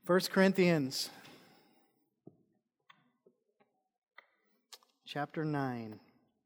1 Corinthians chapter 9.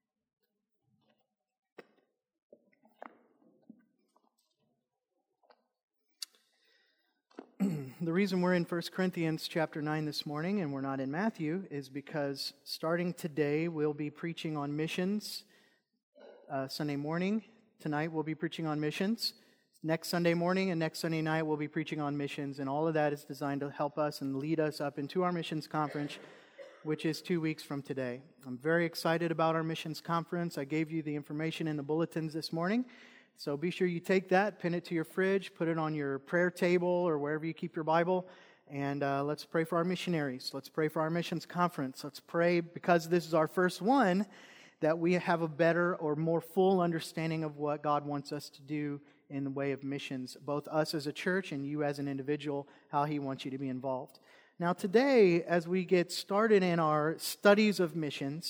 The reason we're in 1 Corinthians chapter 9 this morning and we're not in Matthew is because starting today we'll be preaching on missions. Sunday morning, tonight we'll be preaching on missions. Next Sunday morning and next Sunday night we'll be preaching on missions, and all of that is designed to help us and lead us up into our missions conference, which is 2 weeks from today. I'm very excited about our missions conference. I gave you the information in the bulletins this morning. So be sure you take that, pin it to your fridge, put it on your prayer table or wherever you keep your Bible, and let's pray for our missionaries. Let's pray for our missions conference. Let's pray, because this is our first one, that we have a better or more full understanding of what God wants us to do in the way of missions, both us as a church and you as an individual, how He wants you to be involved. Now today, as we get started in our studies of missions,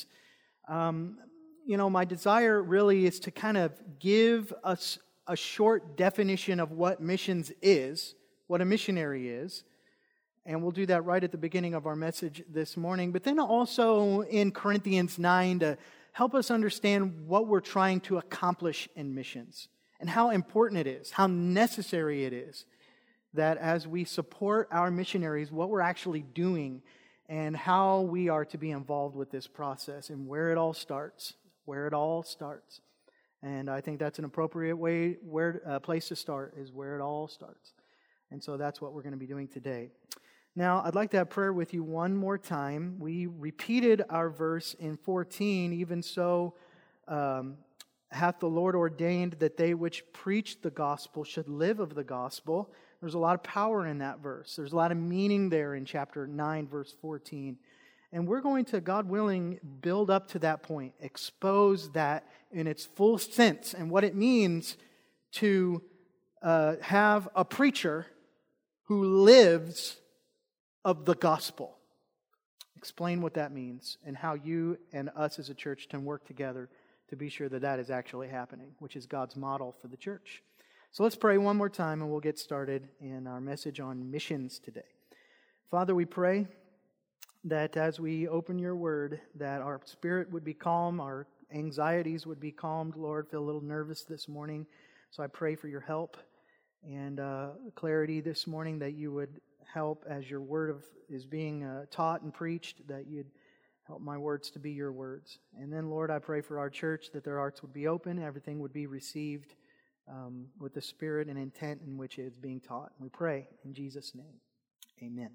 my desire really is to kind of give us a short definition of what missions is, what a missionary is, and we'll do that right at the beginning of our message this morning. But then also in Corinthians 9 to help us understand what we're trying to accomplish in missions and how important it is, how necessary it is that as we support our missionaries, what we're actually doing and how we are to be involved with this process and where it all starts. And I think that's an appropriate place to start, is where it all starts. And so that's what we're going to be doing today. Now, I'd like to have prayer with you one more time. We repeated our verse in 14, even so hath the Lord ordained that they which preach the gospel should live of the gospel. There's a lot of power in that verse. There's a lot of meaning there in chapter 9, verse 14. And we're going to, God willing, build up to that point, expose that in its full sense and what it means to have a preacher who lives of the gospel. Explain what that means and how you and us as a church can work together to be sure that that is actually happening, which is God's model for the church. So let's pray one more time and we'll get started in our message on missions today. Father, we pray that as we open your word, that our spirit would be calm, our anxieties would be calmed. Lord, feel a little nervous this morning, so I pray for your help and clarity this morning, that you would help as your word is being taught and preached, that you'd help my words to be your words. And then, Lord, I pray for our church that their hearts would be open, everything would be received with the spirit and intent in which it is being taught. We pray in Jesus' name. Amen.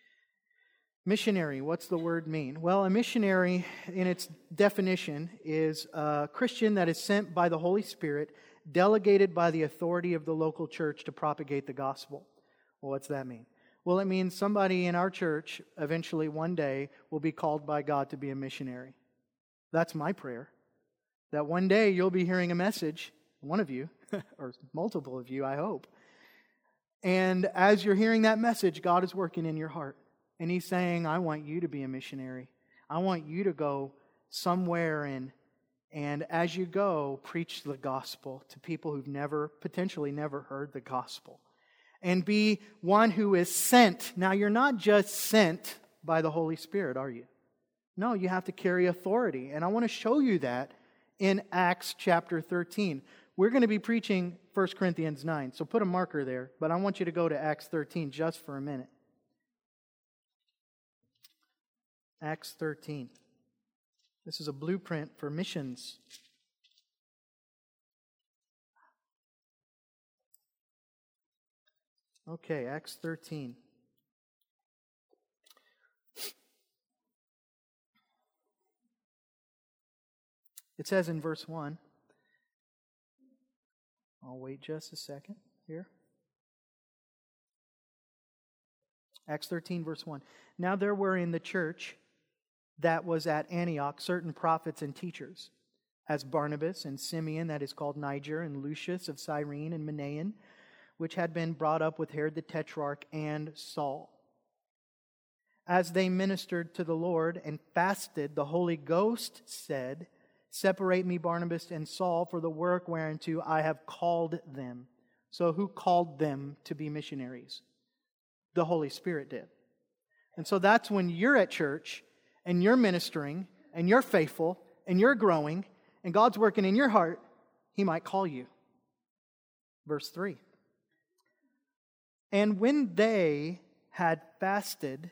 Missionary, what's the word mean? Well, a missionary, in its definition, is a Christian that is sent by the Holy Spirit, delegated by the authority of the local church to propagate the gospel. Well, what's that mean? Well, it means somebody in our church, eventually one day, will be called by God to be a missionary. That's my prayer. That one day you'll be hearing a message, one of you, or multiple of you, I hope. And as you're hearing that message, God is working in your heart. And He's saying, I want you to be a missionary. I want you to go somewhere and as you go, preach the gospel to people who've potentially never heard the gospel. And be one who is sent. Now, you're not just sent by the Holy Spirit, are you? No, you have to carry authority. And I want to show you that in Acts chapter 13. We're going to be preaching 1 Corinthians 9, so put a marker there. But I want you to go to Acts 13 just for a minute. Acts 13. This is a blueprint for missions. Okay, Acts 13. It says in verse 1, I'll wait just a second here. Acts 13, verse 1. Now there were in the church that was at Antioch certain prophets and teachers, as Barnabas and Simeon, that is called Niger, and Lucius of Cyrene and Manaen, which had been brought up with Herod the Tetrarch, and Saul. As they ministered to the Lord and fasted, the Holy Ghost said, Separate me, Barnabas and Saul, for the work whereunto I have called them. So who called them to be missionaries? The Holy Spirit did. And so that's when you're at church and you're ministering and you're faithful and you're growing and God's working in your heart, He might call you. Verse 3. And when they had fasted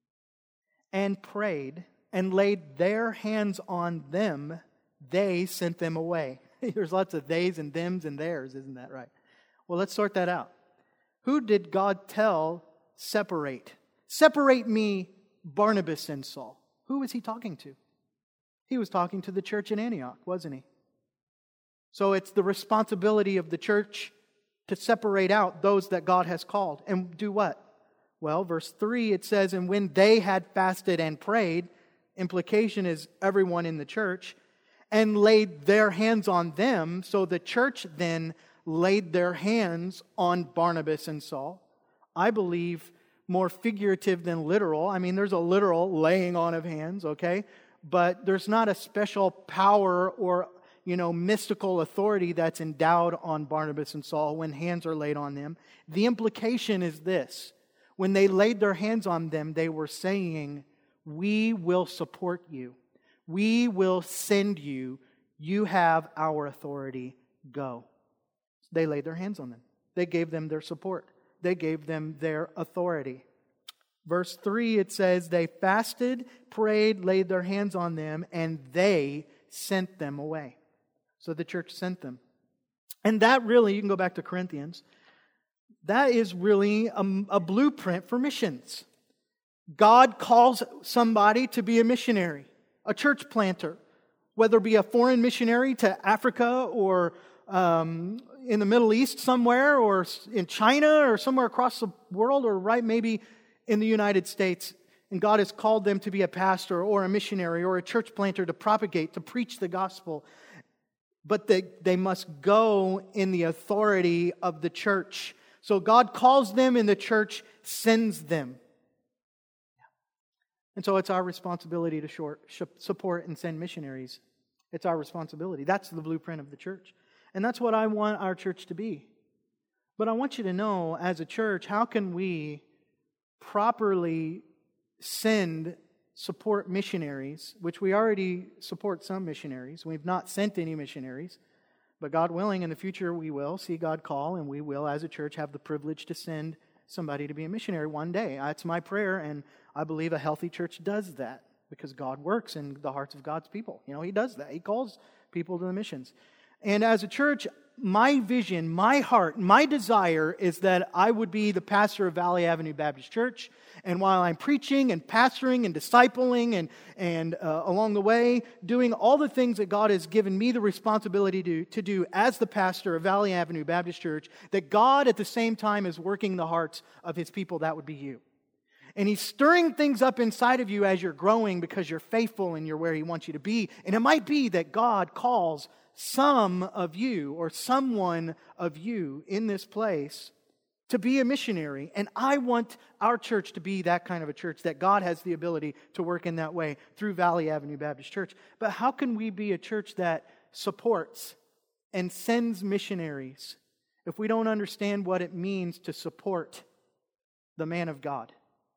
and prayed and laid their hands on them, they sent them away. There's lots of theys and thems and theirs, isn't that right? Well, let's sort that out. Who did God tell separate? Separate me, Barnabas and Saul. Who was He talking to? He was talking to the church in Antioch, wasn't He? So it's the responsibility of the church to separate out those that God has called. And do what? Well, verse 3, it says, and when they had fasted and prayed, implication is everyone in the church, and laid their hands on them. So the church then laid their hands on Barnabas and Saul. I believe more figurative than literal. I mean, there's a literal laying on of hands, okay? But there's not a special power or mystical authority that's endowed on Barnabas and Saul when hands are laid on them. The implication is this. When they laid their hands on them, they were saying, we will support you. We will send you. You have our authority. Go. They laid their hands on them. They gave them their support. They gave them their authority. Verse 3, it says, they fasted, prayed, laid their hands on them, and they sent them away. So the church sent them. And that really, you can go back to Corinthians, that is really a blueprint for missions. God calls somebody to be a missionary, a church planter, whether it be a foreign missionary to Africa or in the Middle East somewhere, or in China or somewhere across the world, or right maybe in the United States. And God has called them to be a pastor or a missionary or a church planter to propagate, to preach the gospel. But they must go in the authority of the church. So God calls them and the church sends them. And so it's our responsibility to support and send missionaries. It's our responsibility. That's the blueprint of the church. And that's what I want our church to be. But I want you to know, as a church, how can we properly support missionaries, which we already support some missionaries. We've not sent any missionaries, but God willing, in the future we will see God call, and we will, as a church, have the privilege to send somebody to be a missionary one day. That's my prayer, and I believe a healthy church does that because God works in the hearts of God's people. He does that. He calls people to the missions. And as a church, my vision, my heart, my desire is that I would be the pastor of Valley Avenue Baptist Church. And while I'm preaching and pastoring and discipling and along the way, doing all the things that God has given me the responsibility to do as the pastor of Valley Avenue Baptist Church, that God at the same time is working the hearts of His people. That would be you. And He's stirring things up inside of you as you're growing because you're faithful and you're where He wants you to be. And it might be that God calls some of you or someone of you in this place to be a missionary. And I want our church to be that kind of a church, that God has the ability to work in that way through Valley Avenue Baptist Church. But how can we be a church that supports and sends missionaries if we don't understand what it means to support the man of God?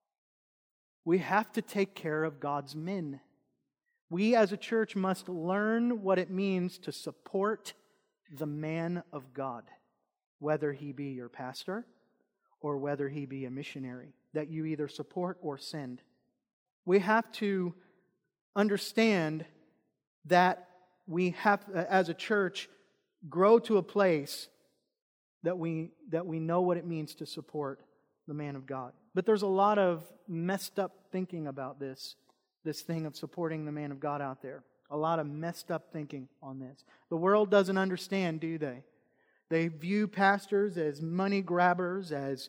We have to take care of God's men. We as a church must learn what it means to support the man of God, whether he be your pastor or whether he be a missionary that you either support or send. We have to understand that we have, as a church, grow to a place that we know what it means to support the man of God. But there's a lot of messed up thinking about this thing of supporting the man of God out there. A lot of messed up thinking on this. The world doesn't understand, do they? They view pastors as money grabbers, as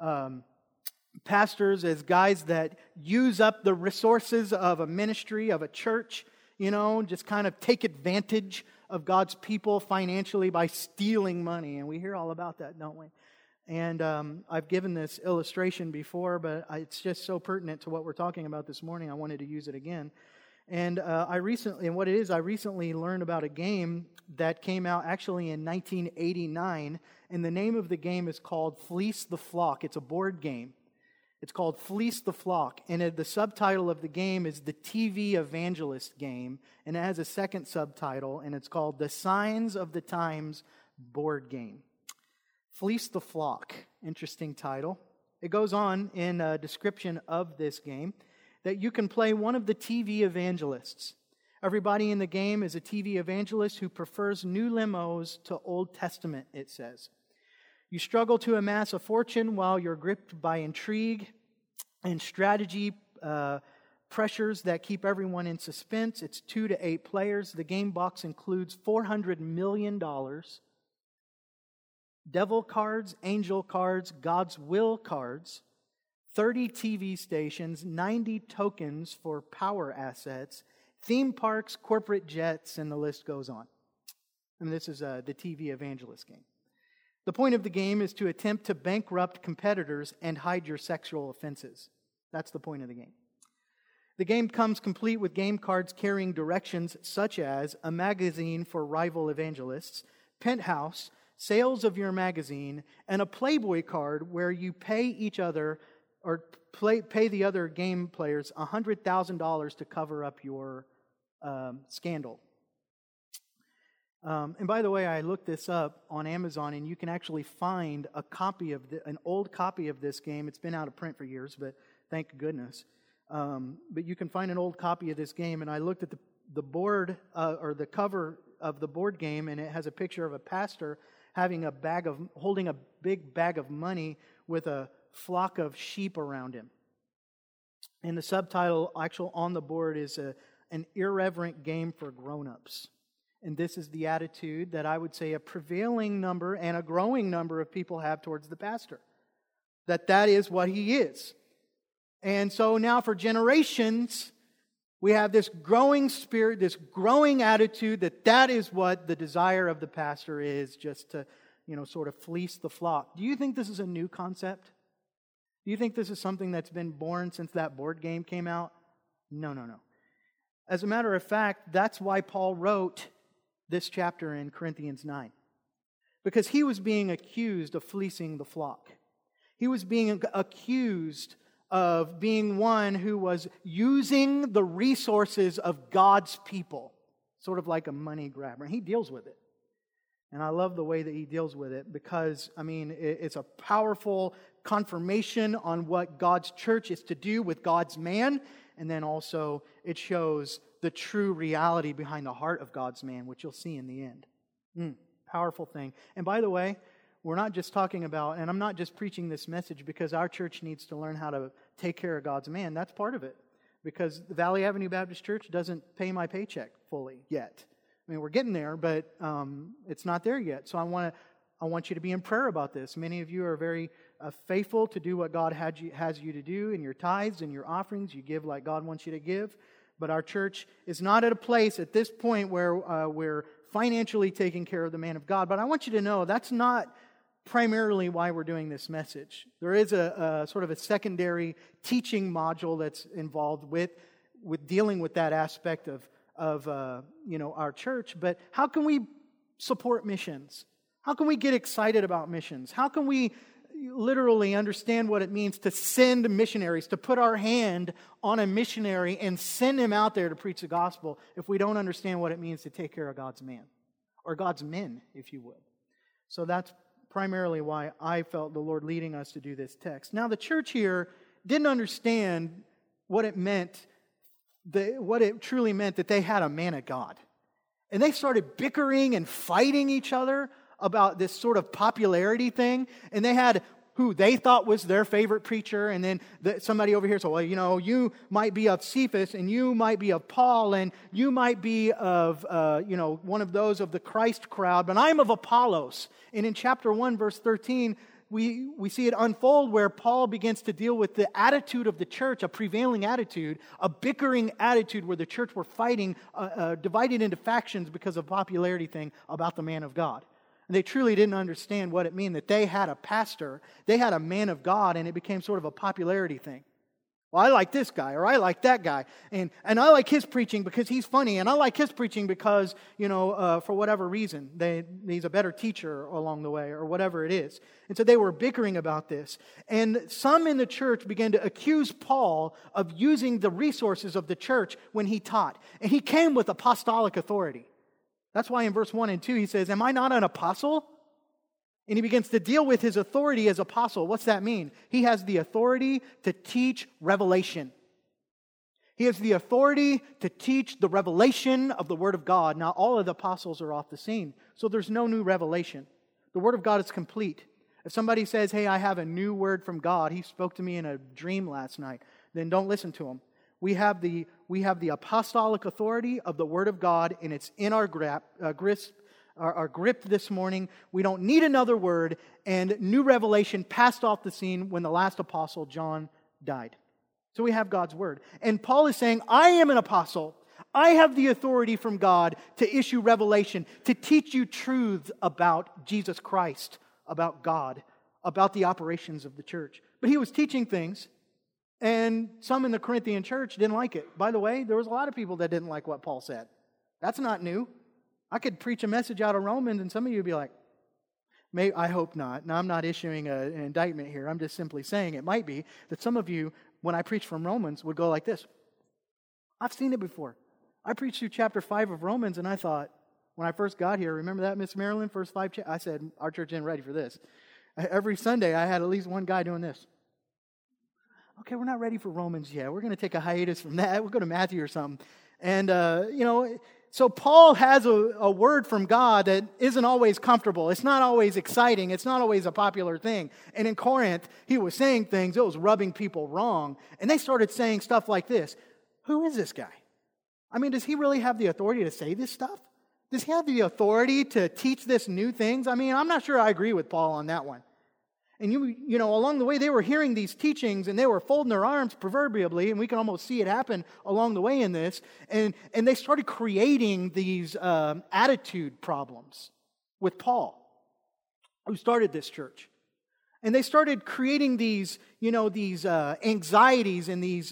pastors as guys that use up the resources of a ministry, of a church, just kind of take advantage of God's people financially by stealing money. And we hear all about that, don't we? And I've given this illustration before, but it's just so pertinent to what we're talking about this morning. I wanted to use it again. And I recently learned about a game that came out actually in 1989. And the name of the game is called Fleece the Flock. It's a board game. It's called Fleece the Flock, and the subtitle of the game is the TV Evangelist Game, and it has a second subtitle, and it's called The Signs of the Times Board Game. Fleece the Flock, interesting title. It goes on in a description of this game that you can play one of the TV evangelists. Everybody in the game is a TV evangelist who prefers new limos to Old Testament, it says. You struggle to amass a fortune while you're gripped by intrigue and strategy pressures that keep everyone in suspense. It's 2 to 8 players. The game box includes $400 million, devil cards, angel cards, God's will cards, 30 TV stations, 90 tokens for power assets, theme parks, corporate jets, and the list goes on. And this is the TV Evangelist Game. The point of the game is to attempt to bankrupt competitors and hide your sexual offenses. That's the point of the game. The game comes complete with game cards carrying directions such as a magazine for rival evangelists, Penthouse, sales of your magazine, and a Playboy card where you pay each other or pay the other game players $100,000 to cover up your scandal. And by the way, I looked this up on Amazon, and you can actually find a copy of an old copy of this game. It's been out of print for years, but thank goodness. But you can find an old copy of this game, and I looked at the board or the cover of the board game, and it has a picture of a pastor holding a big bag of money with a flock of sheep around him. And the subtitle actual on the board is an irreverent game for grown-ups. And this is the attitude that I would say a prevailing number and a growing number of people have towards the pastor. That is what he is. And so now for generations, we have this growing spirit, this growing attitude that is what the desire of the pastor is, just to, sort of fleece the flock. Do you think this is a new concept? Do you think this is something that's been born since that board game came out? No. As a matter of fact, that's why Paul wrote this chapter in Corinthians 9. Because he was being accused of fleecing the flock. He was being accused of being one who was using the resources of God's people, sort of like a money grabber. And he deals with it. And I love the way that he deals with it because, it's a powerful confirmation on what God's church is to do with God's man. And then also it shows the true reality behind the heart of God's man, which you'll see in the end. Powerful thing. And by the way, we're not just talking about, and I'm not just preaching this message because our church needs to learn how to take care of God's man. That's part of it. Because the Valley Avenue Baptist Church doesn't pay my paycheck fully yet. We're getting there, but it's not there yet. So I want you to be in prayer about this. Many of you are very faithful to do what God has you to do in your tithes and your offerings. You give like God wants you to give. But our church is not at a place at this point where we're financially taking care of the man of God. But I want you to know that's not primarily why we're doing this message. There is a sort of a secondary teaching module that's involved with dealing with that aspect of our church. But how can we support missions? How can we get excited about missions? How can we literally understand what it means to send missionaries, to put our hand on a missionary and send him out there to preach the gospel if we don't understand what it means to take care of God's man, or God's men, if you would. So that's primarily why I felt the Lord leading us to do this text. Now, the church here didn't understand what it meant, what it truly meant that they had a man of God. And they started bickering and fighting each other about this sort of popularity thing. And they had who they thought was their favorite preacher. And then somebody over here said, well, you might be of Cephas, and you might be of Paul, and you might be of, one of those of the Christ crowd, but I'm of Apollos. And in chapter 1, verse 13, we see it unfold where Paul begins to deal with the attitude of the church, a prevailing attitude, a bickering attitude where the church were fighting, divided into factions because of popularity thing about the man of God. And they truly didn't understand what it meant that they had a pastor, they had a man of God, and it became sort of a popularity thing. Well, I like this guy, or I like that guy, and I like his preaching because he's funny, and I like his preaching because, for whatever reason, he's a better teacher along the way, or whatever it is. And so they were bickering about this. And some in the church began to accuse Paul of using the resources of the church when he taught. And he came with apostolic authority. That's why in verse 1 and 2 he says, "Am I not an apostle?" And he begins to deal with his authority as apostle. What's that mean? He has the authority to teach revelation. He has the authority to teach the revelation of the Word of God. Now, all of the apostles are off the scene, so there's no new revelation. The Word of God is complete. If somebody says, "Hey, I have a new word from God, He spoke to me in a dream last night," then don't listen to him. We have the apostolic authority of the Word of God, and it's in our grip this morning. We don't need another word, and new revelation passed off the scene when the last apostle, John, died. So we have God's word. And Paul is saying, I am an apostle. I have the authority from God to issue revelation, to teach you truths about Jesus Christ, about God, about the operations of the church. But he was teaching things, and some in the Corinthian church didn't like it. By the way, there was a lot of people that didn't like what Paul said. That's not new. I could preach a message out of Romans, and some of you would be like, I hope not. Now, I'm not issuing an indictment here. I'm just simply saying it might be that some of you, when I preach from Romans, would go like this. I've seen it before. I preached through chapter 5 of Romans, and I thought, when I first got here, remember that, Miss Marilyn? First 5 chapters? I said, our church isn't ready for this. Every Sunday, I had at least one guy doing this. Okay, we're not ready for Romans yet. We're going to take a hiatus from that. We'll go to Matthew or something. And, so Paul has a word from God that isn't always comfortable. It's not always exciting. It's not always a popular thing. And in Corinth, he was saying things that was rubbing people wrong. And they started saying stuff like this. Who is this guy? I mean, does he really have the authority to say this stuff? Does he have the authority to teach this new things? I mean, I'm not sure I agree with Paul on that one. And along the way, they were hearing these teachings, and they were folding their arms proverbially, and we can almost see it happen along the way in this. And they started creating these attitude problems with Paul, who started this church. And they started creating these anxieties and these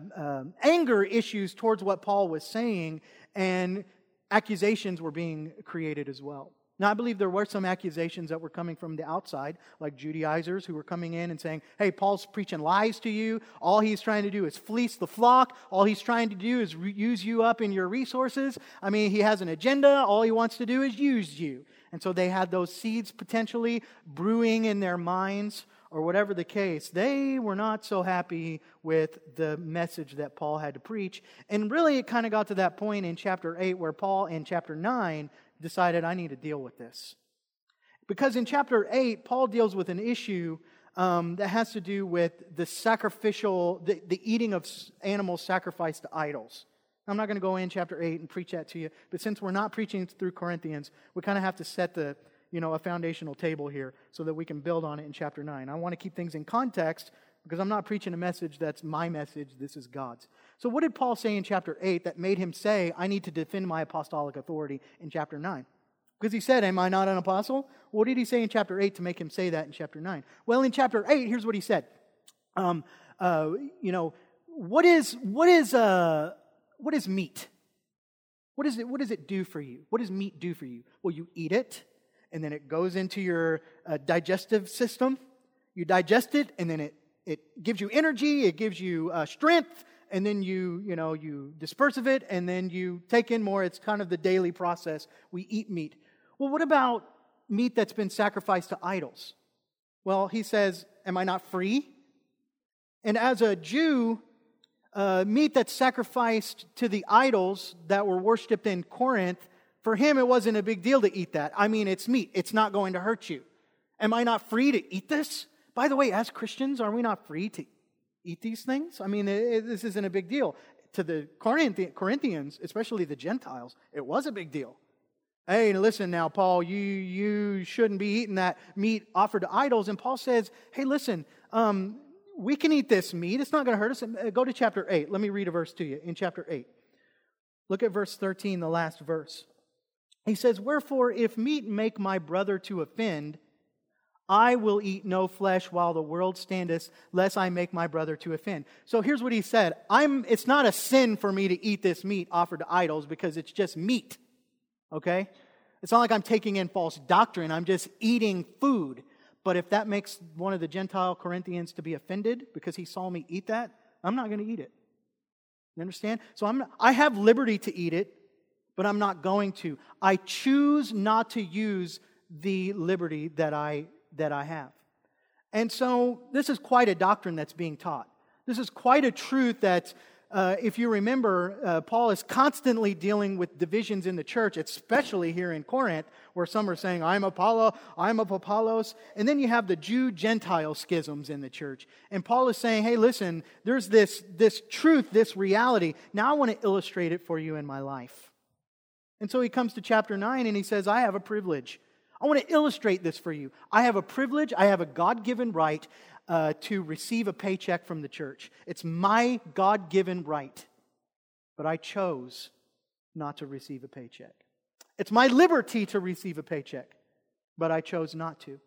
anger issues towards what Paul was saying, and accusations were being created as well. Now, I believe there were some accusations that were coming from the outside, like Judaizers who were coming in and saying, hey, Paul's preaching lies to you. All he's trying to do is fleece the flock. All he's trying to do is use you up in your resources. I mean, he has an agenda. All he wants to do is use you. And so they had those seeds potentially brewing in their minds, or whatever the case. They were not so happy with the message that Paul had to preach. And really, it kind of got to that point in chapter 8 where Paul, in chapter 9, decided, I need to deal with this. Because in chapter 8, Paul deals with an issue that has to do with the eating of animals sacrificed to idols. I'm not going to go in chapter 8 and preach that to you, but since we're not preaching through Corinthians, we kind of have to set a foundational table here so that we can build on it in chapter 9. I want to keep things in context because I'm not preaching a message that's my message, this is God's. So what did Paul say in chapter 8 that made him say, I need to defend my apostolic authority in chapter 9? Because he said, am I not an apostle? What did he say in chapter 8 to make him say that in chapter 9? Well, in chapter 8, here's what he said. What is meat? What does it do for you? What does meat do for you? Well, you eat it, and then it goes into your digestive system. You digest it, and then it gives you energy, it gives you strength, and then you disperse of it, and then you take in more. It's kind of the daily process. We eat meat. Well, what about meat that's been sacrificed to idols? Well, he says, am I not free? And as a Jew, meat that's sacrificed to the idols that were worshipped in Corinth, for him it wasn't a big deal to eat that. I mean, it's meat. It's not going to hurt you. Am I not free to eat this? By the way, as Christians, are we not free to eat these things? I mean, this isn't a big deal. To the Corinthians, especially the Gentiles, it was a big deal. Hey, listen now, Paul, you shouldn't be eating that meat offered to idols. And Paul says, hey, listen, we can eat this meat. It's not going to hurt us. Go to chapter 8. Let me read a verse to you in chapter 8. Look at verse 13, the last verse. He says, wherefore, if meat make my brother to offend, I will eat no flesh while the world standeth, lest I make my brother to offend. So here's what he said. It's not a sin for me to eat this meat offered to idols because it's just meat. Okay? It's not like I'm taking in false doctrine. I'm just eating food. But if that makes one of the Gentile Corinthians to be offended because he saw me eat that, I'm not going to eat it. You understand? So I have liberty to eat it, but I'm not going to. I choose not to use the liberty that I have. And so this is quite a doctrine that's being taught. This is quite a truth that, if you remember, Paul is constantly dealing with divisions in the church, especially here in Corinth, where some are saying, I'm Apollo, I'm of Apollos. And then you have the Jew-Gentile schisms in the church. And Paul is saying, hey, listen, there's this truth, this reality. Now I want to illustrate it for you in my life. And so he comes to chapter 9 and he says, I have a privilege. I want to illustrate this for you. I have a privilege, I have a God-given right to receive a paycheck from the church. It's my God-given right, but I chose not to receive a paycheck. It's my liberty to receive a paycheck, but I chose not to.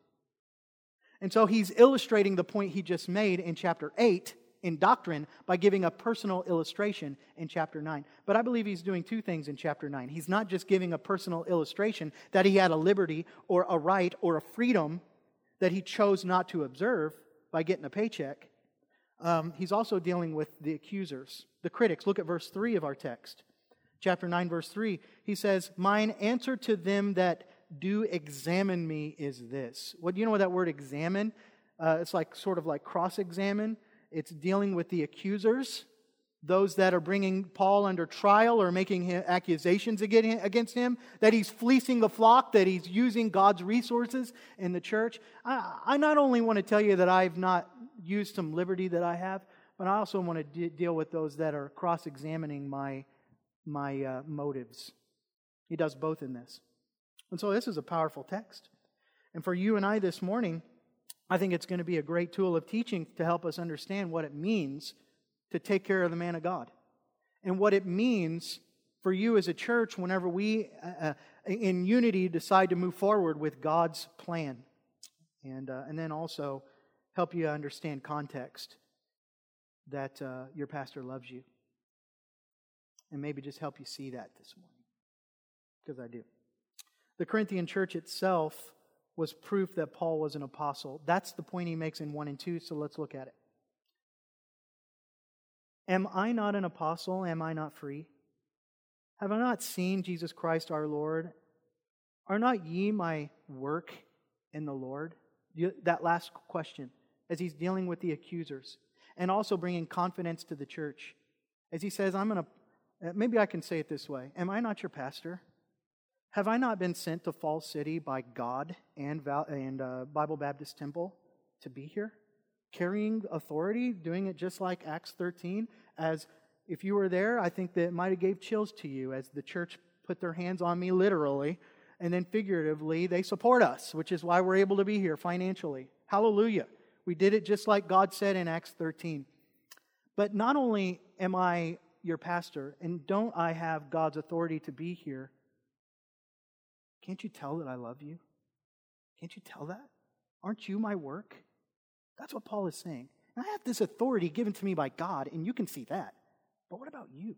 And so he's illustrating the point he just made in chapter 8 in doctrine by giving a personal illustration in chapter 9. But I believe he's doing two things in chapter 9. He's not just giving a personal illustration that he had a liberty or a right or a freedom that he chose not to observe by getting a paycheck. He's also dealing with the accusers, the critics. Look at verse 3 of our text. Chapter 9, verse 3. He says, mine answer to them that do examine me is this. What do you know what that word examine? It's like sort of like cross-examine. It's dealing with the accusers, those that are bringing Paul under trial or making accusations against him, that he's fleecing the flock, that he's using God's resources in the church. I not only want to tell you that I've not used some liberty that I have, but I also want to deal with those that are cross-examining my motives. He does both in this. And so this is a powerful text. And for you and I this morning, I think it's going to be a great tool of teaching to help us understand what it means to take care of the man of God. And what it means for you as a church whenever we, in unity, decide to move forward with God's plan. And then also help you understand context that your pastor loves you. And maybe just help you see that this morning. Because I do. The Corinthian church itself was proof that Paul was an apostle. That's the point he makes in 1 and 2, so let's look at it. Am I not an apostle? Am I not free? Have I not seen Jesus Christ our Lord? Are not ye my work in the Lord? That last question, as he's dealing with the accusers, and also bringing confidence to the church. As he says, maybe I can say it this way. Am I not your pastor? Have I not been sent to Falls City by God and Bible Baptist Temple to be here? Carrying authority, doing it just like Acts 13. As if you were there, I think that it might have gave chills to you as the church put their hands on me literally. And then figuratively, they support us, which is why we're able to be here financially. Hallelujah. We did it just like God said in Acts 13. But not only am I your pastor, and don't I have God's authority to be here, can't you tell that I love you? Can't you tell that? Aren't you my work? That's what Paul is saying. And I have this authority given to me by God, and you can see that. But what about you?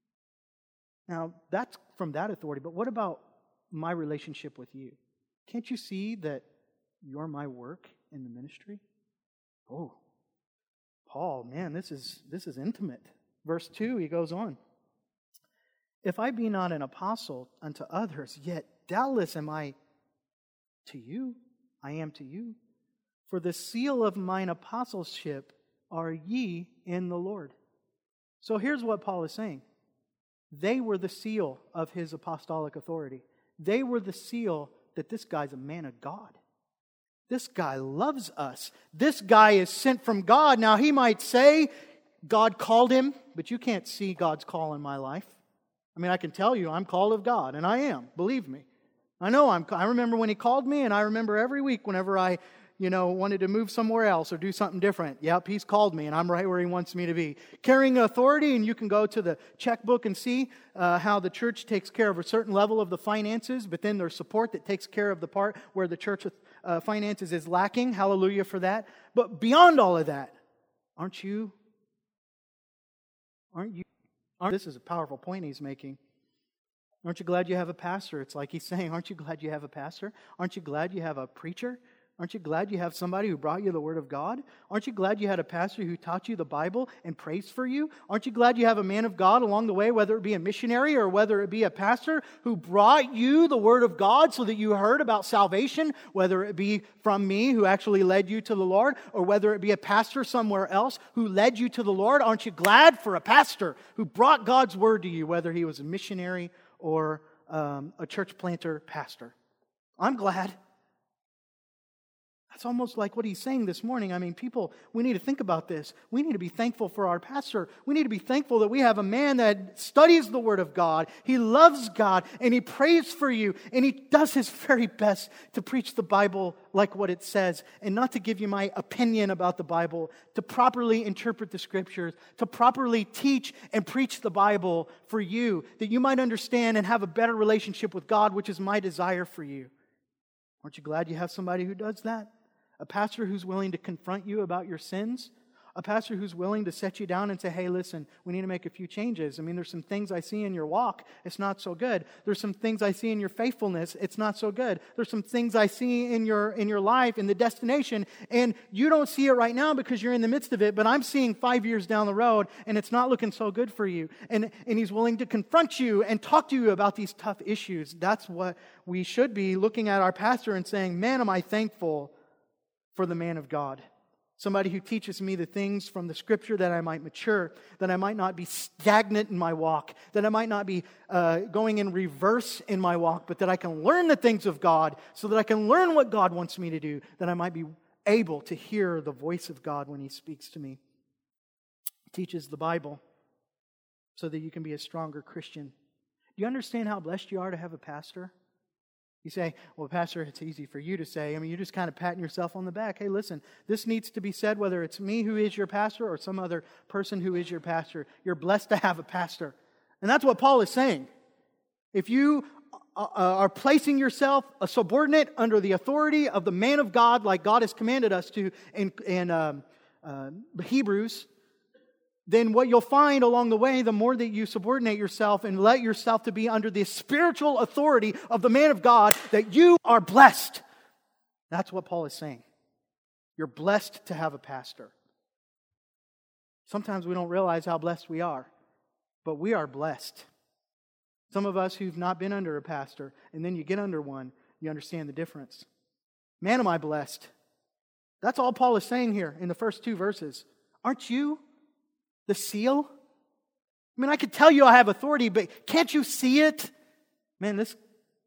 Now, that's from that authority, but what about my relationship with you? Can't you see that you're my work in the ministry? Oh, Paul, man, this is intimate. Verse 2, he goes on. If I be not an apostle unto others, yet doubtless am I to you. I am to you. For the seal of mine apostleship are ye in the Lord. So here's what Paul is saying. They were the seal of his apostolic authority. They were the seal that this guy's a man of God. This guy loves us. This guy is sent from God. Now he might say God called him, but you can't see God's call in my life. I mean, I can tell you I'm called of God, and I am, believe me. I know I remember when he called me, and I remember every week whenever I, wanted to move somewhere else or do something different. Yep, he's called me, and I'm right where he wants me to be. Carrying authority, and you can go to the checkbook and see how the church takes care of a certain level of the finances, but then there's support that takes care of the part where the church finances is lacking. Hallelujah for that. But beyond all of that, this is a powerful point he's making. Aren't you glad you have a pastor? It's like he's saying, aren't you glad you have a pastor? Aren't you glad you have a preacher? Aren't you glad you have somebody who brought you the Word of God? Aren't you glad you had a pastor who taught you the Bible and prays for you? Aren't you glad you have a man of God along the way, whether it be a missionary or whether it be a pastor who brought you the Word of God so that you heard about salvation, whether it be from me who actually led you to the Lord, or whether it be a pastor somewhere else who led you to the Lord? Aren't you glad for a pastor who brought God's Word to you, whether he was a missionary or a church planter pastor? I'm glad. That's almost like what he's saying this morning. I mean, people, we need to think about this. We need to be thankful for our pastor. We need to be thankful that we have a man that studies the Word of God. He loves God, and he prays for you, and he does his very best to preach the Bible like what it says, and not to give you my opinion about the Bible, to properly interpret the Scriptures, to properly teach and preach the Bible for you, that you might understand and have a better relationship with God, which is my desire for you. Aren't you glad you have somebody who does that? A pastor who's willing to confront you about your sins. A pastor who's willing to set you down and say, hey, listen, we need to make a few changes. I mean, there's some things I see in your walk, it's not so good. There's some things I see in your faithfulness, it's not so good. There's some things I see in your life, in the destination, and you don't see it right now because you're in the midst of it, but I'm seeing 5 years down the road, and it's not looking so good for you. And he's willing to confront you and talk to you about these tough issues. That's what we should be looking at our pastor and saying, man, am I thankful for the man of God. Somebody who teaches me the things from the Scripture that I might mature, that I might not be stagnant in my walk, that I might not be going in reverse in my walk, but that I can learn the things of God so that I can learn what God wants me to do, that I might be able to hear the voice of God when He speaks to me. He teaches the Bible so that you can be a stronger Christian. Do you understand how blessed you are to have a pastor? You say, well, Pastor, it's easy for you to say. I mean, you're just kind of patting yourself on the back. Hey, listen, this needs to be said whether it's me who is your pastor or some other person who is your pastor. You're blessed to have a pastor. And that's what Paul is saying. If you are placing yourself a subordinate under the authority of the man of God like God has commanded us to in Hebrews, then what you'll find along the way, the more that you subordinate yourself and let yourself to be under the spiritual authority of the man of God, that you are blessed. That's what Paul is saying. You're blessed to have a pastor. Sometimes we don't realize how blessed we are, but we are blessed. Some of us who've not been under a pastor, and then you get under one, you understand the difference. Man, am I blessed. That's all Paul is saying here in the first two verses. Aren't you? The seal? I mean, I could tell you I have authority, but can't you see it? Man, this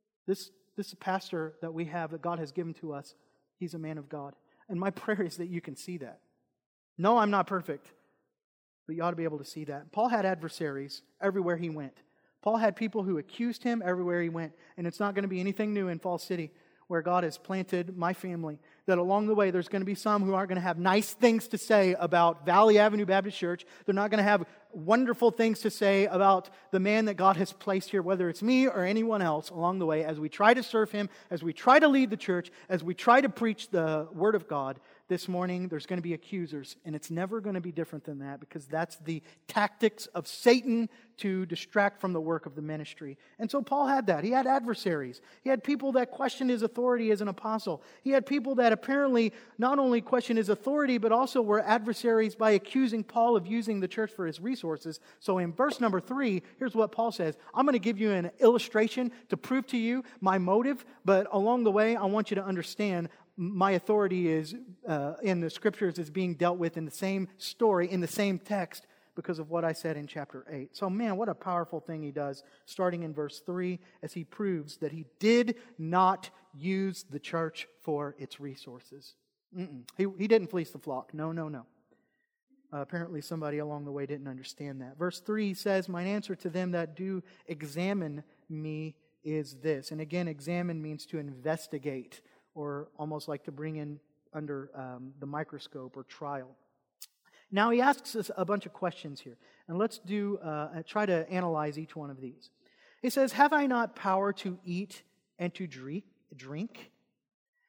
pastor that we have, that God has given to us, he's a man of God. And my prayer is that you can see that. No, I'm not perfect, but you ought to be able to see that. Paul had adversaries everywhere he went. Paul had people who accused him everywhere he went. And it's not going to be anything new in Falls City, where God has planted my family, that along the way there's going to be some who aren't going to have nice things to say about Valley Avenue Baptist Church. They're not going to have wonderful things to say about the man that God has placed here, whether it's me or anyone else along the way, as we try to serve Him, as we try to lead the church, as we try to preach the Word of God. This morning, there's going to be accusers, and it's never going to be different than that, because that's the tactics of Satan to distract from the work of the ministry. And so Paul had that. He had adversaries. He had people that questioned his authority as an apostle. He had people that apparently not only questioned his authority, but also were adversaries by accusing Paul of using the church for his resources. So in verse number 3, here's what Paul says. I'm going to give you an illustration to prove to you my motive, but along the way, I want you to understand my authority is in the Scriptures is being dealt with in the same story, in the same text, because of what I said in chapter 8. So man, what a powerful thing he does, starting in verse 3, as he proves that he did not use the church for its resources. He didn't fleece the flock. No. Apparently somebody along the way didn't understand that. Verse 3 says, mine answer to them that do examine me is this. And again, examine means to investigate, or almost like to bring in under the microscope or trial. Now he asks us a bunch of questions here, and let's try to analyze each one of these. He says, have I not power to eat and to drink?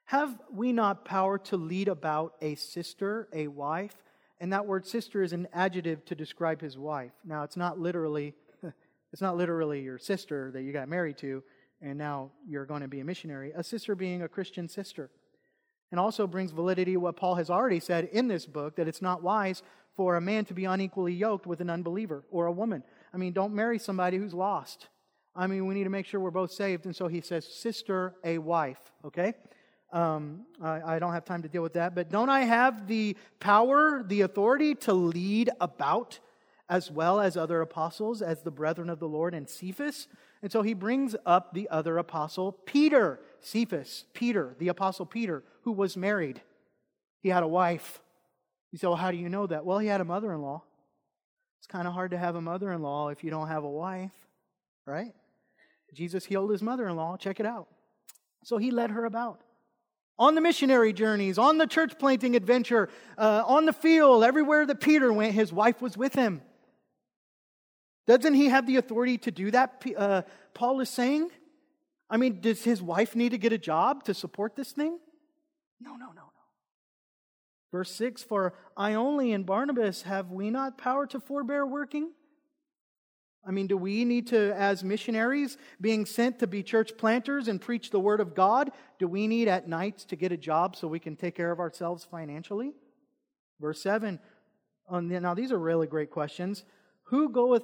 Have we not power to lead about a sister, a wife? And that word sister is an adjective to describe his wife. Now, it's not literally your sister that you got married to, and now you're going to be a missionary. A sister being a Christian sister. And also brings validity to what Paul has already said in this book, that it's not wise for a man to be unequally yoked with an unbeliever or a woman. I mean, don't marry somebody who's lost. I mean, we need to make sure we're both saved. And so he says, sister, a wife. Okay? I don't have time to deal with that. But don't I have the power, the authority to lead about as well as other apostles, as the brethren of the Lord and Cephas? And so he brings up the other apostle, Peter. Cephas, Peter, the apostle Peter, who was married. He had a wife. You say, well, how do you know that? Well, he had a mother-in-law. It's kind of hard to have a mother-in-law if you don't have a wife, right? Jesus healed his mother-in-law. Check it out. So he led her about. On the missionary journeys, on the church planting adventure, on the field, everywhere that Peter went, his wife was with him. Doesn't he have the authority to do that, Paul is saying? I mean, does his wife need to get a job to support this thing? No. Verse 6, for I only and Barnabas, have we not power to forbear working? I mean, do we need to, as missionaries, being sent to be church planters and preach the Word of God, do we need at nights to get a job so we can take care of ourselves financially? Verse 7, now these are really great questions. Who goeth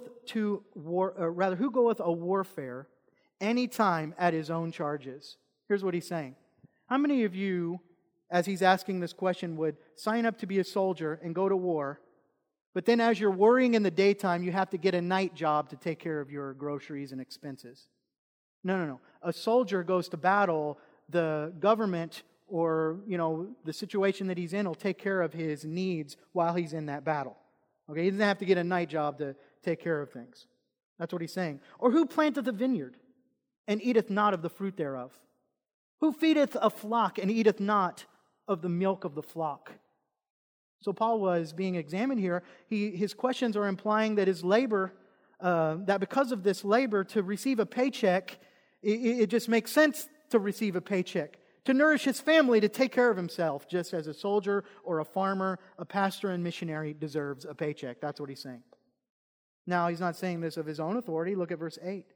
a warfare any time at his own charges? Here's what he's saying. How many of you, as he's asking this question, would sign up to be a soldier and go to war, but then as you're worrying in the daytime, you have to get a night job to take care of your groceries and expenses? No. A soldier goes to battle, the government or, the situation that he's in will take care of his needs while he's in that battle. Okay, he doesn't have to get a night job to take care of things. That's what he's saying. Or who planteth a vineyard and eateth not of the fruit thereof? Who feedeth a flock and eateth not of the milk of the flock? So Paul was being examined here. His questions are implying that his labor, that because of this labor to receive a paycheck, it just makes sense to receive a paycheck. To nourish his family, to take care of himself, just as a soldier or a farmer, a pastor and missionary deserves a paycheck. That's what he's saying. Now, he's not saying this of his own authority. Look at verse 8.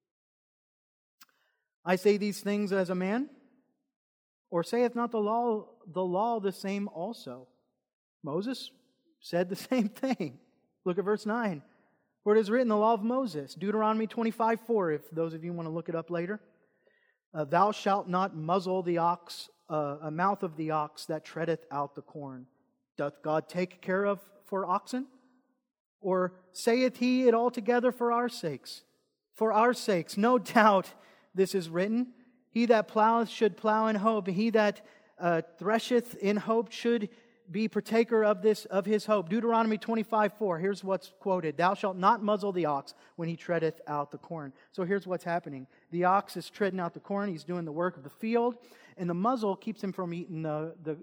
I say these things as a man, or saith not the law the same also? Moses said the same thing. Look at verse 9. For it is written, the law of Moses, Deuteronomy 25:4, if those of you want to look it up later. Thou shalt not muzzle the ox, a mouth of the ox that treadeth out the corn. Doth God take care of for oxen? Or saith he it altogether for our sakes? For our sakes, no doubt this is written. He that ploweth should plow in hope. He that thresheth in hope should be partaker of his hope. Deuteronomy 25:4. Here's what's quoted. Thou shalt not muzzle the ox when he treadeth out the corn. So here's what's happening. The ox is treading out the corn. He's doing the work of the field, and the muzzle keeps him from eating the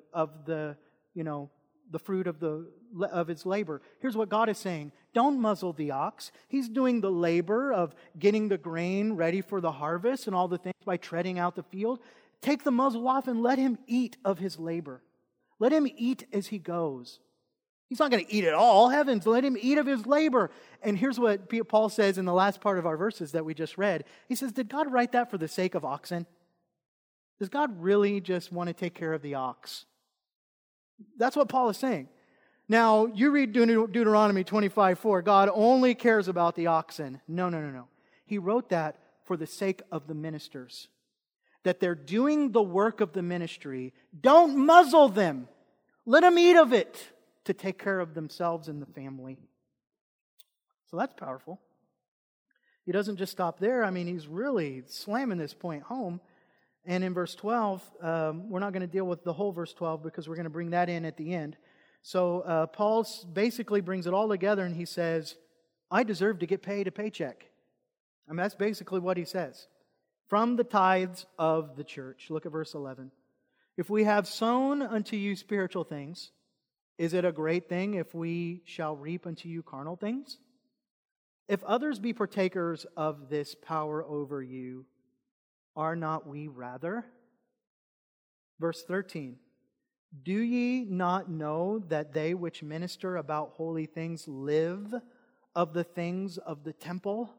fruit of his labor. Here's what God is saying. Don't muzzle the ox. He's doing the labor of getting the grain ready for the harvest and all the things by treading out the field. Take the muzzle off and let him eat of his labor. Let him eat as he goes. He's not going to eat it all. Heavens, let him eat of his labor. And here's what Paul says in the last part of our verses that we just read. He says, did God write that for the sake of oxen? Does God really just want to take care of the ox? That's what Paul is saying. Now, you read Deuteronomy 25:4. God only cares about the oxen. No. He wrote that for the sake of the ministers. That they're doing the work of the ministry. Don't muzzle them. Let them eat of it to take care of themselves and the family. So that's powerful. He doesn't just stop there. I mean, he's really slamming this point home. And in verse 12, we're not going to deal with the whole verse 12 because we're going to bring that in at the end. So Paul basically brings it all together and he says, I deserve to get paid a paycheck. I mean, that's basically what he says. From the tithes of the church. Look at verse 11. If we have sown unto you spiritual things, is it a great thing if we shall reap unto you carnal things? If others be partakers of this power over you, are not we rather? Verse 13. Do ye not know that they which minister about holy things live of the things of the temple?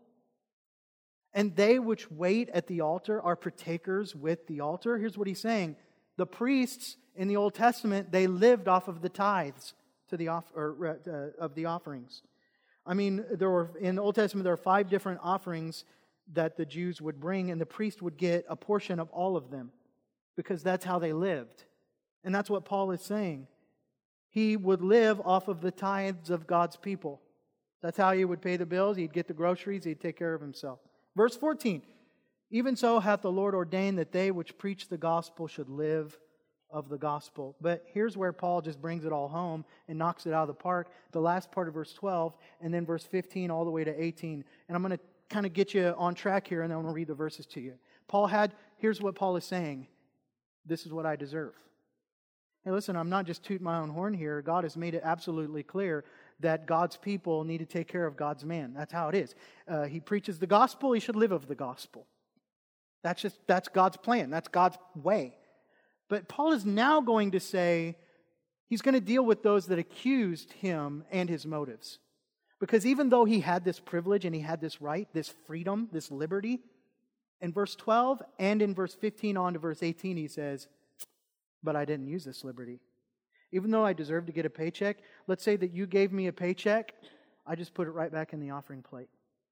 And they which wait at the altar are partakers with the altar? Here's what he's saying. The priests in the Old Testament, they lived off of the tithes of the offerings. I mean, in the Old Testament, there are 5 different offerings that the Jews would bring, and the priest would get a portion of all of them because that's how they lived. And that's what Paul is saying. He would live off of the tithes of God's people. That's how he would pay the bills. He'd get the groceries. He'd take care of himself. Verse 14. Even so hath the Lord ordained that they which preach the gospel should live of the gospel. But here's where Paul just brings it all home and knocks it out of the park. The last part of verse 12 and then verse 15 all the way to 18. And I'm going to kind of get you on track here and then I'm going to read the verses to you. Here's what Paul is saying. This is what I deserve. Hey, listen, I'm not just tooting my own horn here. God has made it absolutely clear that God's people need to take care of God's man. That's how it is. He preaches the gospel. He should live of the gospel. That's God's plan. That's God's way. But Paul is now going to say he's going to deal with those that accused him and his motives. Because even though he had this privilege and he had this right, this freedom, this liberty, in verse 12 and in verse 15 on to verse 18 he says, but I didn't use this liberty. Even though I deserve to get a paycheck, let's say that you gave me a paycheck, I just put it right back in the offering plate.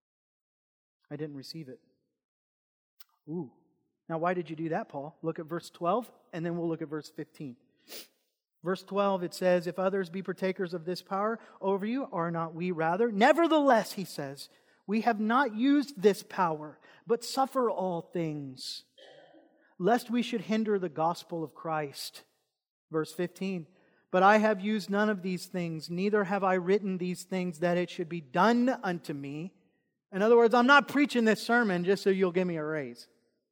I didn't receive it. Ooh. Now, why did you do that, Paul? Look at verse 12, and then we'll look at verse 15. Verse 12, it says, if others be partakers of this power over you, are not we rather? Nevertheless, he says, we have not used this power, but suffer all things, lest we should hinder the gospel of Christ. Verse 15, but I have used none of these things, neither have I written these things that it should be done unto me. In other words, I'm not preaching this sermon just so you'll give me a raise.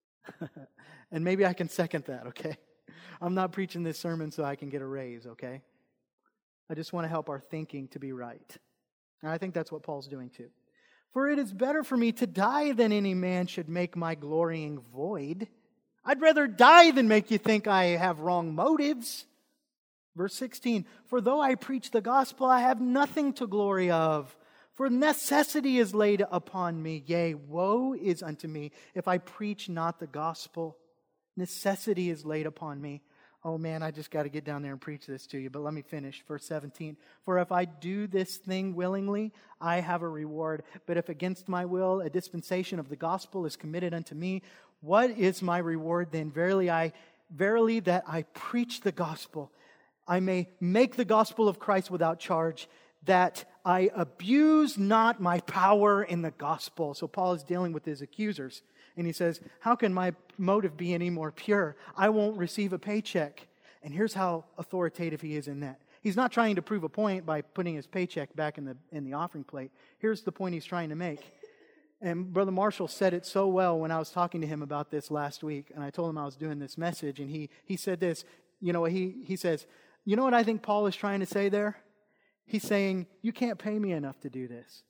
And maybe I can second that, okay? I'm not preaching this sermon so I can get a raise, okay? I just want to help our thinking to be right. And I think that's what Paul's doing too. For it is better for me to die than any man should make my glorying void. I'd rather die than make you think I have wrong motives. Verse 16, for though I preach the gospel, I have nothing to glory of. For necessity is laid upon me. Yea, woe is unto me if I preach not the gospel. Necessity is laid upon me. Oh man, I just got to get down there and preach this to you. But let me finish. Verse 17. For if I do this thing willingly, I have a reward. But if against my will a dispensation of the gospel is committed unto me, what is my reward then? Verily that I preach the gospel. I may make the gospel of Christ without charge, that I abuse not my power in the gospel. So Paul is dealing with his accusers. And he says, how can my motive be any more pure? I won't receive a paycheck. And here's how authoritative he is in that. He's not trying to prove a point by putting his paycheck back in the offering plate. Here's the point he's trying to make. And Brother Marshall said it so well when I was talking to him about this last week. And I told him I was doing this message. And he said this, he says, you know what I think Paul is trying to say there? He's saying, you can't pay me enough to do this.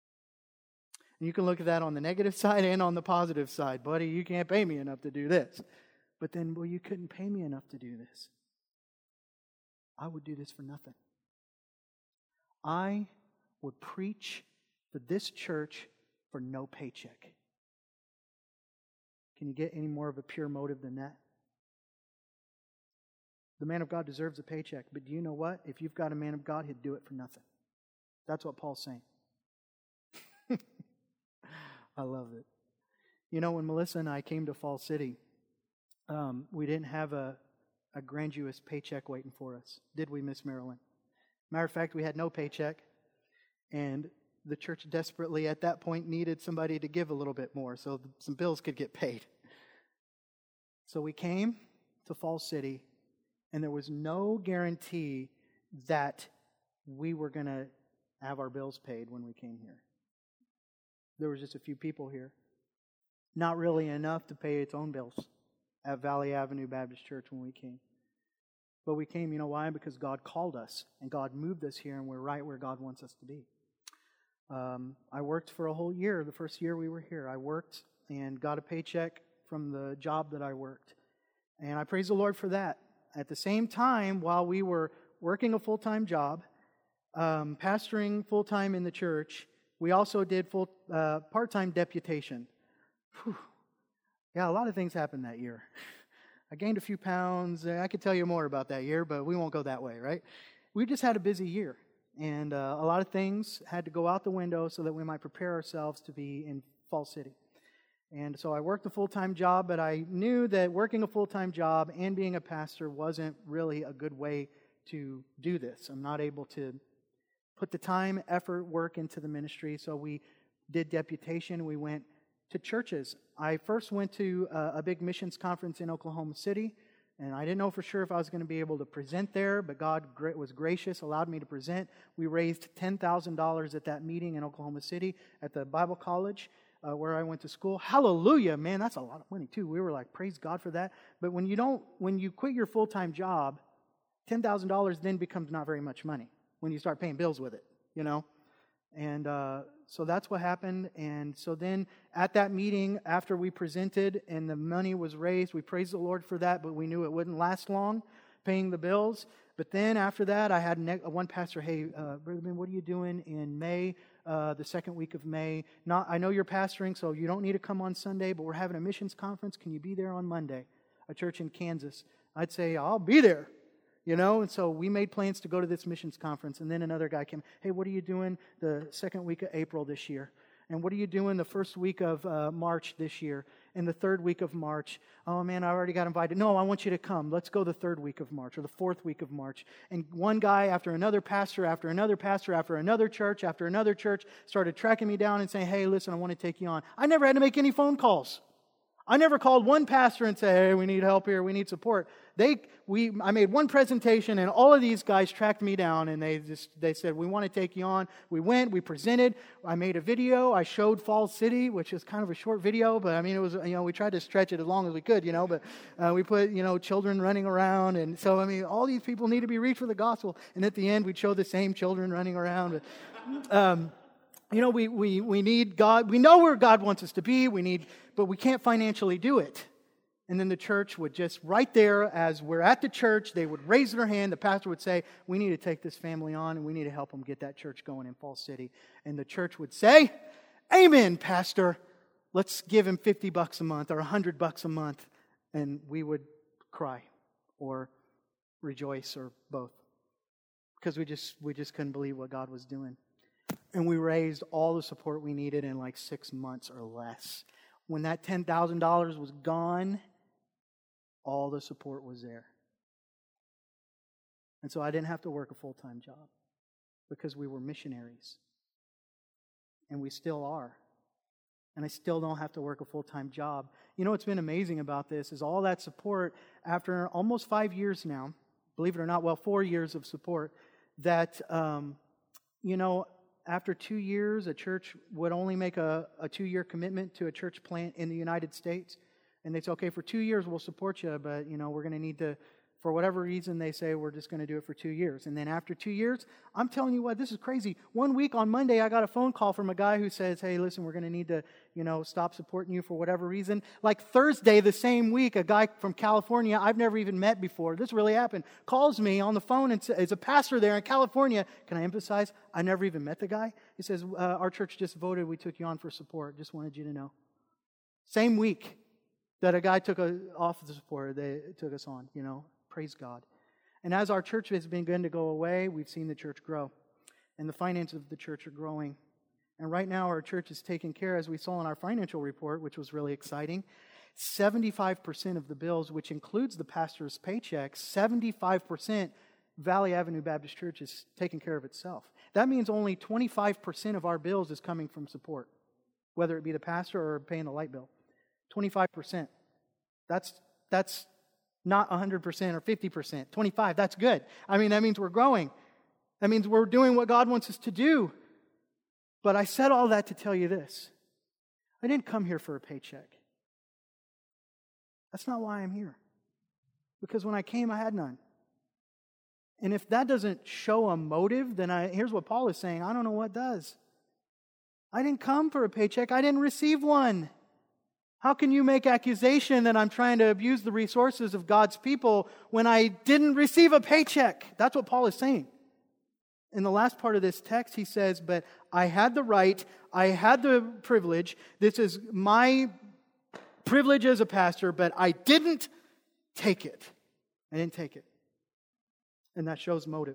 And you can look at that on the negative side and on the positive side. Buddy, you can't pay me enough to do this. But then, well, you couldn't pay me enough to do this. I would do this for nothing. I would preach for this church for no paycheck. Can you get any more of a pure motive than that? The man of God deserves a paycheck, but do you know what? If you've got a man of God, he'd do it for nothing. That's what Paul's saying. I love it. You know, when Melissa and I came to Fall City, we didn't have a grandiose paycheck waiting for us. Did we, Miss Marilyn? Matter of fact, we had no paycheck, and the church desperately at that point needed somebody to give a little bit more so some bills could get paid. So we came to Fall City, and there was no guarantee that we were going to have our bills paid when we came here. There was just a few people here. Not really enough to pay its own bills at Valley Avenue Baptist Church when we came. But we came, you know why? Because God called us, and God moved us here, and we're right where God wants us to be. I worked for a whole year. The first year we were here, I worked and got a paycheck from the job that I worked. And I praise the Lord for that. At the same time, while we were working a full-time job, pastoring full-time in the church, we also did part-time deputation. Whew. Yeah, a lot of things happened that year. I gained a few pounds. I could tell you more about that year, but we won't go that way, right? We just had a busy year, and a lot of things had to go out the window so that we might prepare ourselves to be in Falls City. And so I worked a full-time job, but I knew that working a full-time job and being a pastor wasn't really a good way to do this. I'm not able to put the time, effort, work into the ministry, so we did deputation. We went to churches. I first went to a big missions conference in Oklahoma City, and I didn't know for sure if I was going to be able to present there, but God was gracious, allowed me to present. We raised $10,000 at that meeting in Oklahoma City at the Bible college where I went to school. Hallelujah, man, that's a lot of money too. We were like, praise God for that. But when you quit your full-time job, $10,000 then becomes not very much money when you start paying bills with it, you know? And so that's what happened. And so then at that meeting, after we presented and the money was raised, we praised the Lord for that, but we knew it wouldn't last long, paying the bills. But then after that, I had one pastor, hey, Brother Ben, what are you doing in May, the second week of May? I know you're pastoring, so you don't need to come on Sunday, but we're having a missions conference. Can you be there on Monday? A church in Kansas. I'd say, I'll be there. You know, and so we made plans to go to this missions conference, and then another guy came, hey, what are you doing the second week of April this year? And what are you doing the first week of March this year? And the third week of March? Oh, man, I already got invited. No, I want you to come. Let's go the third week of March or the fourth week of March. And one guy after another pastor, after another pastor, after another church, started tracking me down and saying, hey, listen, I want to take you on. I never had to make any phone calls. I never called one pastor and said, hey, we need help here, we need support. I made one presentation, and all of these guys tracked me down, and they said, we want to take you on. We went, we presented. I made a video. I showed Falls City, which is kind of a short video, but I mean, it was, we tried to stretch it as long as we could, but we put, children running around, and so, I mean, all these people need to be reached with the gospel, and at the end, we'd show the same children running around. We need God. We know where God wants us to be. But we can't financially do it. And then the church would just, right there, as we're at the church, they would raise their hand. The pastor would say, we need to take this family on, and we need to help them get that church going in Falls City. And the church would say, amen, pastor. Let's give him $50 a month or $100 a month. And we would cry or rejoice or both. Because we just couldn't believe what God was doing. And we raised all the support we needed in like 6 months or less. When that $10,000 was gone, all the support was there. And so I didn't have to work a full-time job because we were missionaries. And we still are. And I still don't have to work a full-time job. You know what's been amazing about this is all that support after almost 5 years now, believe it or not, 4 years of support, that, after 2 years, a church would only make a 2-year commitment to a church plant in the United States. And they'd say, okay, for 2 years we'll support you, but, we're going to need to, for whatever reason, they say we're just going to do it for 2 years. And then after 2 years, I'm telling you what, this is crazy. 1 week on Monday, I got a phone call from a guy who says, hey, listen, we're going to need to, stop supporting you for whatever reason. Like Thursday, the same week, a guy from California I've never even met before, this really happened, calls me on the phone and is a pastor there in California. Can I emphasize, I never even met the guy. He says, our church just voted, we took you on for support. Just wanted you to know. Same week that a guy took off the support, they took us on, Praise God. And as our church has begun to go away, we've seen the church grow. And the finances of the church are growing. And right now our church is taking care, as we saw in our financial report, which was really exciting, 75% of the bills, which includes the pastor's paycheck, 75% Valley Avenue Baptist Church is taking care of itself. That means only 25% of our bills is coming from support, whether it be the pastor or paying the light bill. 25%. That's not 100% or 50%. 25, that's good. I mean, that means we're growing. That means we're doing what God wants us to do. But I said all that to tell you this. I didn't come here for a paycheck. That's not why I'm here. Because when I came, I had none. And if that doesn't show a motive, then here's what Paul is saying. I don't know what does. I didn't come for a paycheck. I didn't receive one. How can you make accusation that I'm trying to abuse the resources of God's people when I didn't receive a paycheck? That's what Paul is saying. In the last part of this text, he says, but I had the right, I had the privilege, this is my privilege as a pastor, but I didn't take it. I didn't take it. And that shows motive.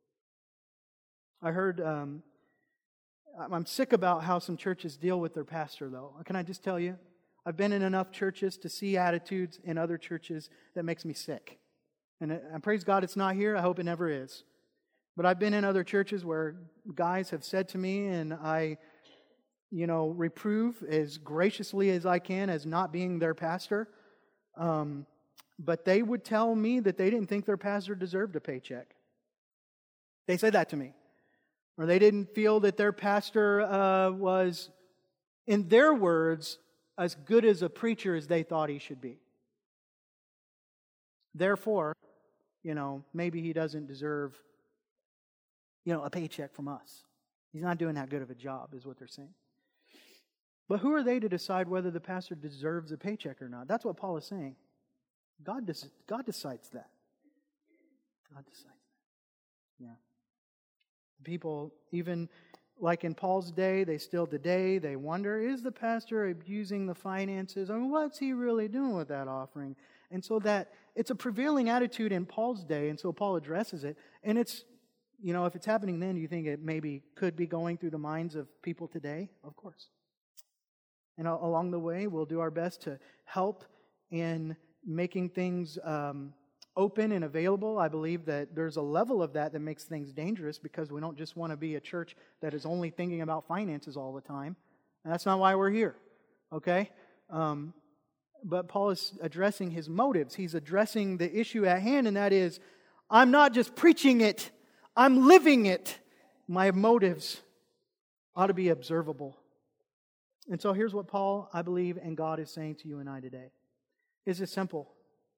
I heard, I'm sick about how some churches deal with their pastor, though. Can I just tell you? I've been in enough churches to see attitudes in other churches that makes me sick. And praise God it's not here. I hope it never is. But I've been in other churches where guys have said to me, and I, reprove as graciously as I can as not being their pastor. But they would tell me that they didn't think their pastor deserved a paycheck. They said that to me. Or they didn't feel that their pastor was, in their words, as good as a preacher as they thought he should be. Therefore, maybe he doesn't deserve, a paycheck from us. He's not doing that good of a job, is what they're saying. But who are they to decide whether the pastor deserves a paycheck or not? That's what Paul is saying. God decides that. God decides that. Yeah. People, even like in Paul's day, they still today, they wonder, is the pastor abusing the finances? What's he really doing with that offering? And so that it's a prevailing attitude in Paul's day, and so Paul addresses it. And it's, if it's happening then, do you think it maybe could be going through the minds of people today? Of course. And along the way, we'll do our best to help in making things open and available. I believe that there's a level of that makes things dangerous because we don't just want to be a church that is only thinking about finances all the time. And that's not why we're here, okay? But Paul is addressing his motives. He's addressing the issue at hand, and that is, I'm not just preaching it, I'm living it. My motives ought to be observable. And so here's what Paul, I believe, and God is saying to you and I today. Is it simple?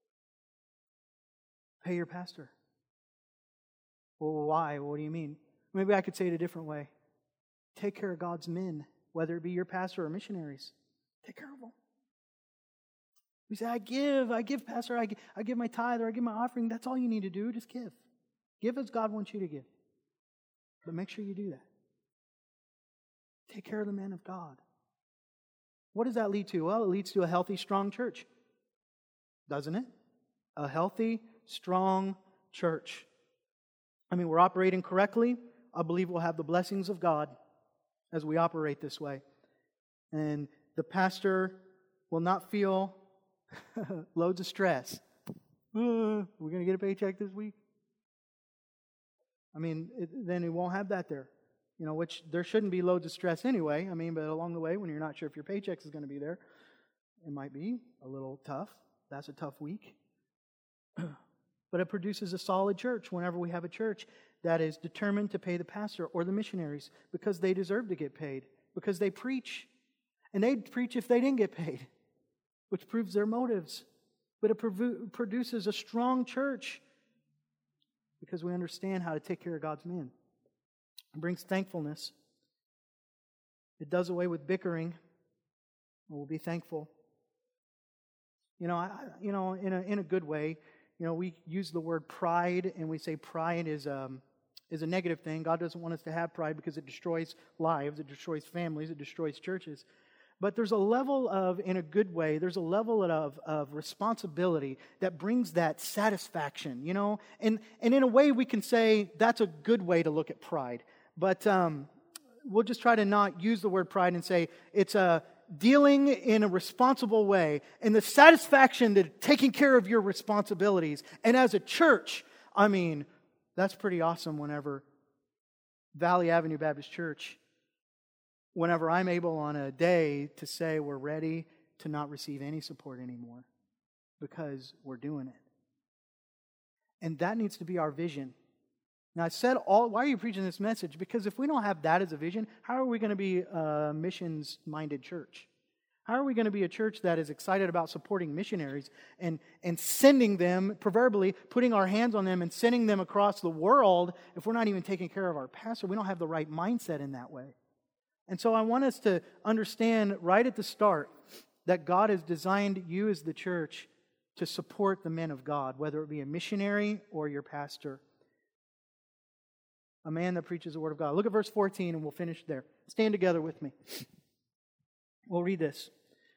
Pay your pastor. Well, why? What do you mean? Maybe I could say it a different way. Take care of God's men, whether it be your pastor or missionaries. Take care of them. We say, I give, pastor, I give my tithe or I give my offering. That's all you need to do. Just give. Give as God wants you to give. But make sure you do that. Take care of the men of God. What does that lead to? Well, it leads to a healthy, strong church. Doesn't it? A healthy, strong church. We're operating correctly. I believe we'll have the blessings of God as we operate this way. And the pastor will not feel loads of stress. We're going to get a paycheck this week. Then he won't have that there. Which there shouldn't be loads of stress anyway. But along the way, when you're not sure if your paycheck is going to be there, it might be a little tough. That's a tough week. But it produces a solid church whenever we have a church that is determined to pay the pastor or the missionaries because they deserve to get paid, because they preach. And they'd preach if they didn't get paid, which proves their motives. But it produces a strong church because we understand how to take care of God's men. It brings thankfulness. It does away with bickering. We'll be thankful. In a good way. We use the word pride, and we say pride is a negative thing. God doesn't want us to have pride because it destroys lives, it destroys families, it destroys churches. But there's a level of, in a good way, there's a level of responsibility that brings that satisfaction, And in a way, we can say that's a good way to look at pride. But we'll just try to not use the word pride and say it's a dealing in a responsible way and the satisfaction that taking care of your responsibilities. And as a church, that's pretty awesome whenever Valley Avenue Baptist Church, whenever I'm able on a day to say we're ready to not receive any support anymore because we're doing it. And that needs to be our vision. Now, I said why are you preaching this message? Because if we don't have that as a vision, how are we going to be a missions-minded church? How are we going to be a church that is excited about supporting missionaries and sending them, proverbially putting our hands on them and sending them across the world if we're not even taking care of our pastor? We don't have the right mindset in that way. And so I want us to understand right at the start that God has designed you as the church to support the men of God, whether it be a missionary or your pastor. A man that preaches the Word of God. Look at verse 14 and we'll finish there. Stand together with me. We'll read this.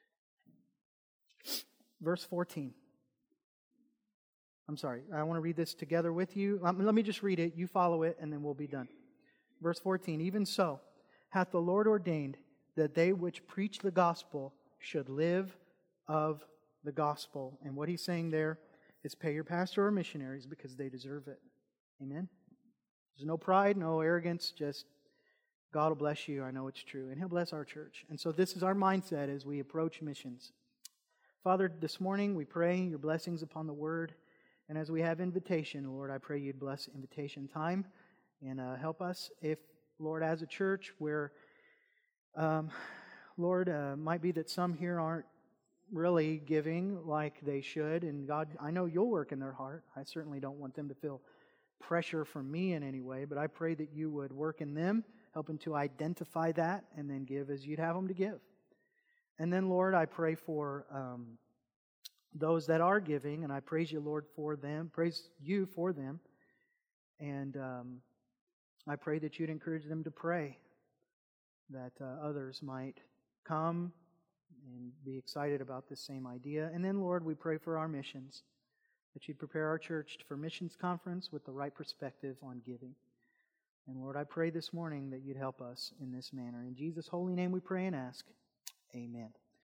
Verse 14. I'm sorry, I want to read this together with you. Let me just read it. You follow it and then we'll be done. Verse 14. Even so, hath the Lord ordained that they which preach the gospel should live of the gospel. And what he's saying there is pay your pastor or missionaries because they deserve it. Amen? There's no pride, no arrogance, just God will bless you. I know it's true. And He'll bless our church. And so this is our mindset as we approach missions. Father, this morning we pray your blessings upon the Word. And as we have invitation, Lord, I pray you'd bless invitation time and help us. If, Lord, as a church where, Lord, might be that some here aren't really giving like they should. And God, I know you'll work in their heart. I certainly don't want them to feel pressure from me in any way, but I pray that you would work in them, help them to identify that, and then give as you'd have them to give. And then, Lord, I pray for those that are giving, and I praise you, Lord, for them, praise you for them. And I pray that you'd encourage them to pray, that others might come and be excited about this same idea. And then, Lord, we pray for our missions, that you'd prepare our church for missions conference with the right perspective on giving. And Lord, I pray this morning that you'd help us in this manner. In Jesus' holy name we pray and ask. Amen.